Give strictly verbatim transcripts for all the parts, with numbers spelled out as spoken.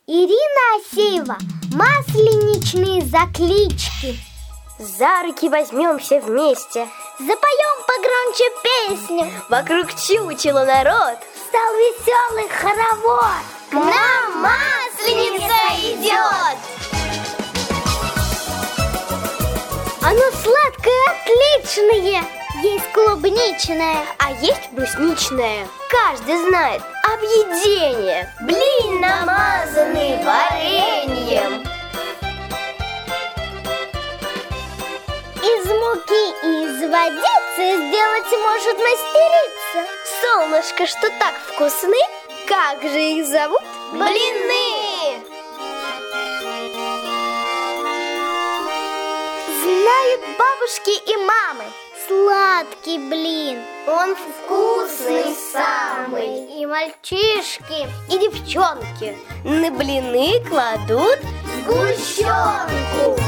Ирина Асеева. Масленичные заклички. За руки возьмемся вместе, запоем погромче песню. Вокруг чучела народ стал веселый хоровод. К нам Масленица идет. Оно сладкое, отличное. Есть клубничное, а есть брусничное. Каждый знает объедение. Блин, намазанный вареньем. Из муки и из водицы сделать может мастерица. Солнышко, что так вкусны, как же их зовут? Блины! Знают бабушки и мамы. Сладкий блин, он вкусный самый. И мальчишки, и девчонки на блины кладут сгущенку.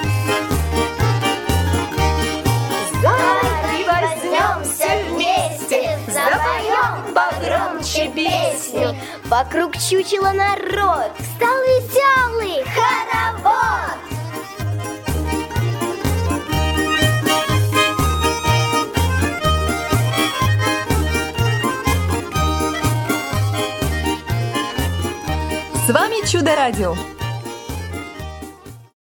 Давай возьмемся вместе, запоем погромче песню. Вокруг чучела народ стал веселый хоровод. С вами Чудо-радио.